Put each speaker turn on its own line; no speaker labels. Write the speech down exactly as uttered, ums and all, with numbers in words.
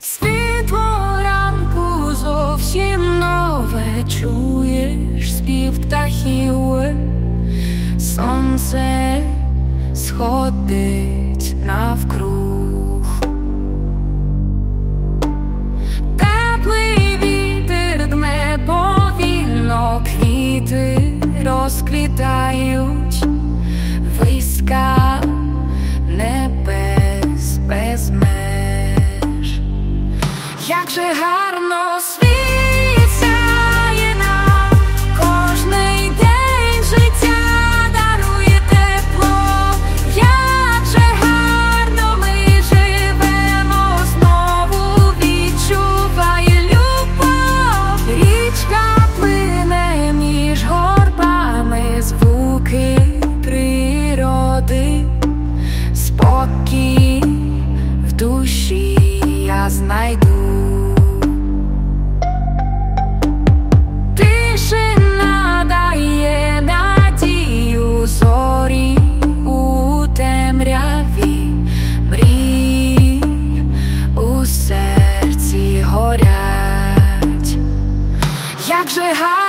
Світло ранку зовсім нове, чуєш спів птахів, сонце сходить навкруг, теплий вітер дме повільно, квіти розквітають, виська небес без меж. Як же гарно світ сяє нам, кожний день життя дарує тепло. Як же гарно ми живемо, знову відчуває любов. Річка плине між горбами, звуки природи, спокій в душі я знайду. Тишина дає надію, зорі у темряві, мрії у серці горять. Як же гарно